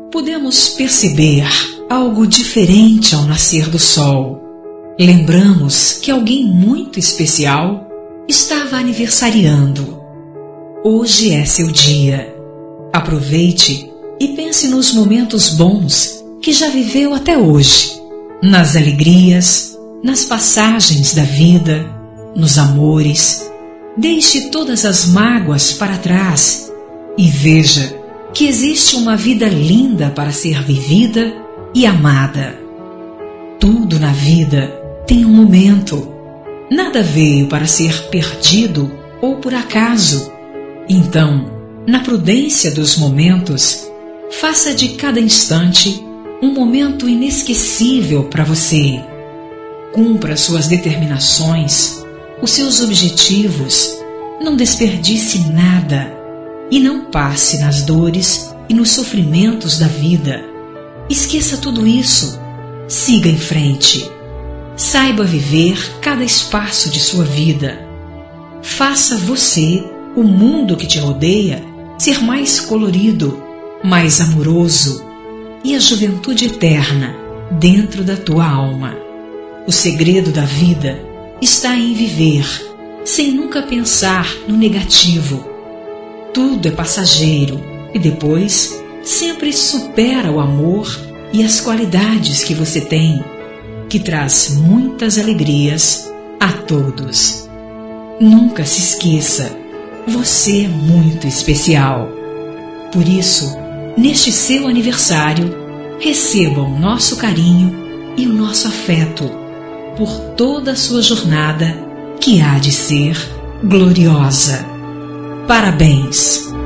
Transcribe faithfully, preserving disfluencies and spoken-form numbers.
podemos perceber algo diferente ao nascer do sol. Lembramos que alguém muito especial estava aniversariando. Hoje é seu dia. Aproveite e pense nos momentos bons que já viveu até hoje, nas alegrias, nas passagens da vida, nos amores. Deixe todas as mágoas para trás e veja que existe uma vida linda para ser vivida e amada. Tudo na vida tem um momento. Nada veio para ser perdido ou por acaso. Então, na prudência dos momentos, faça de cada instante um momento inesquecível para você. Cumpra suas determinações, os seus objetivos, não desperdice nada e não passe nas dores e nos sofrimentos da vida. Esqueça tudo isso, siga em frente. Saiba viver cada espaço de sua vida. Faça você, o mundo que te rodeia, ser mais colorido, mais amoroso e a juventude eterna dentro da tua alma. O segredo da vida está em viver, sem nunca pensar no negativo. Tudo é passageiro e depois sempre supera o amor e as qualidades que você tem, que traz muitas alegrias a todos. Nunca se esqueça, você é muito especial. Por isso, neste seu aniversário, receba o nosso carinho e o nosso afeto por toda a sua jornada que há de ser gloriosa. Parabéns!